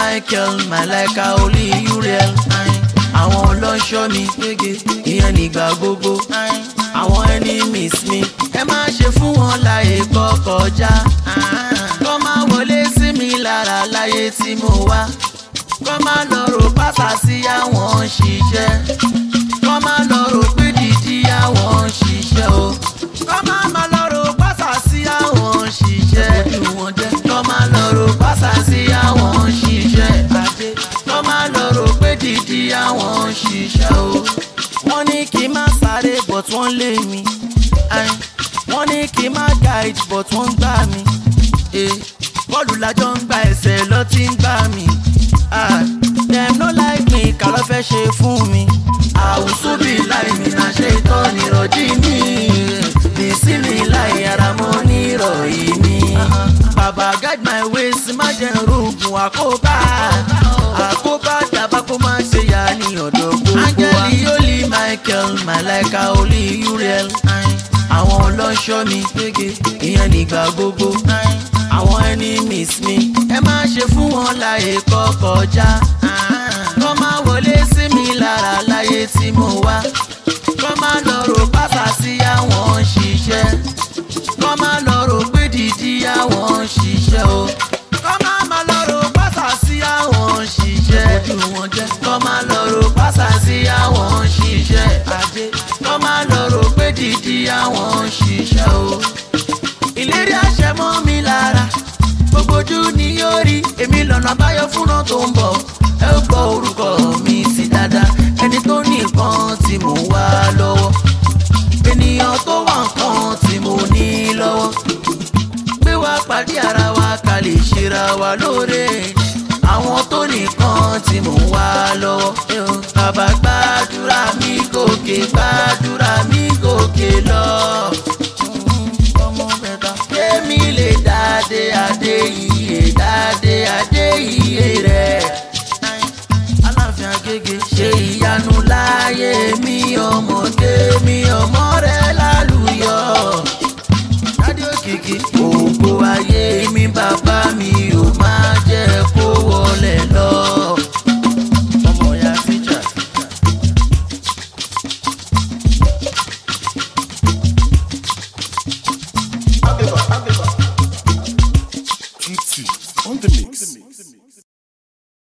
Michael Malaika only you real. Àwọn ọlọ́ṣọ́ mi ìyẹn nígbà gbogbo. Àwọn enemies mi ẹ má ṣe fún wọn láyè kọkọjá. Kọ́ máa wọlé sí mi lára láyé tí mo wá. Kọ́ máa lọ rò pátá sí àwọn ṣiṣẹ́. Kọ́ máa lọ rò pé dídí àwọn ṣiṣẹ́ o. Kọ́ máa lọ rò pátá sí àwọn ṣiṣẹ́. Kọ́ máa lọ rò pátá sí àwọn ṣiṣẹ́. Kọ́ máa lọ rò pé dídí àwọn ṣiṣẹ́ o. Wọ́n ní kí n má sáré but wọ́n lé mi. Wọ́n ní kí n má guide but wọ́n gbá mi. Bọ́ọ̀lù lájọ ń gba ẹsẹ̀ lọ tí ń gbá mi. Dem no like me kà ló fẹ́ ṣe fún mi. Àwùsù bí láì mi náà ṣe tọ́ nírọ̀jí mi. Bìsí mi láì ara mọ́ nírọ̀yí mi. Bàbá guide my ways má jẹ́ rògùn àkóbá. Àkóbá dàbá kó má ṣe yá ní ọ̀dọ̀ gbogbo wa. Áńgẹ́lì Holy Michael Malaika only you real. Àwọn ọlọ́ṣọ́ mi ìyẹn nígbà gbogbo. Àwọn enemies mi ẹ má ṣe fún wọn láyè kọkọjá. Kọ́ máa wọlé sí mi lára láyé tí mo wá. Kọ́ máa lọ rò pátá sí àwọn ṣiṣẹ́. Kọ́ máa lọ rò pé dídí àwọn ṣiṣẹ́ o. Kọ́ máa lọ rò pátá sí àwọn ṣiṣẹ́. Kọ́ máa lọ rò pátá sí àwọn ṣiṣẹ́. Kọ́ máa lọ rò pé dídí àwọn ṣiṣẹ́ o. Ìlérí àṣẹ mọ́ mi lára, gbogbo ojú ni yóò rí. Èmi lọ́nà àbáyọ fúnra tó ń bọ̀. Ẹ ó gbọ́ orúkọ mi sí dáadáa. Ẹni tó ní nǹkan tí mo wá lọ́wọ́. Ènìyàn tó wà nǹkan tí mo ní lọ́wọ́. Gbé wa pàdé ara wa ká lè ṣera wa lóore. Àwọn tó ní nǹkan tí mo wá lọ́wọ́. Bàbá gbàdúrà mi gòkè, gbàdúrà mi gòkè lọ. Kémi lè dáadé adé iye, dáadé adé iye rẹ̀. Aláàfin Agége ṣe ìyanu láyé mi ọmọdé mi ọmọ rẹ̀ lálùyọ. Dádé Òkìkí ògo ayé mi bàbá mi